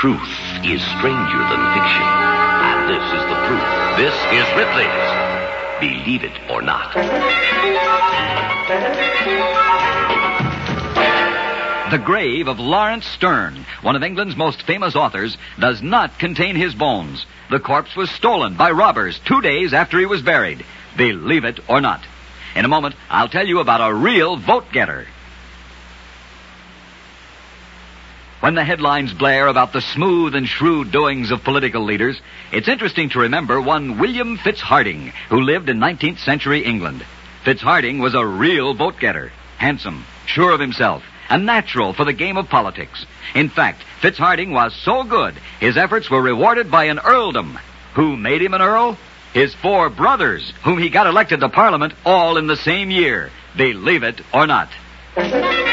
Truth is stranger than fiction. And this is the proof. This is Ripley's Believe It or Not. The grave of Lawrence Sterne, one of England's most famous authors, does not contain his bones. The corpse was stolen by robbers 2 days after he was buried. Believe it or not. In a moment, I'll tell you about a real vote-getter. When the headlines blare about the smooth and shrewd doings of political leaders, it's interesting to remember one William Fitzhardinge, who lived in 19th century England. Fitzhardinge was a real vote-getter, handsome, sure of himself, a natural for the game of politics. In fact, Fitzhardinge was so good, his efforts were rewarded by an earldom. Who made him an earl? His 4 brothers, whom he got elected to Parliament all in the same year. Believe it or not.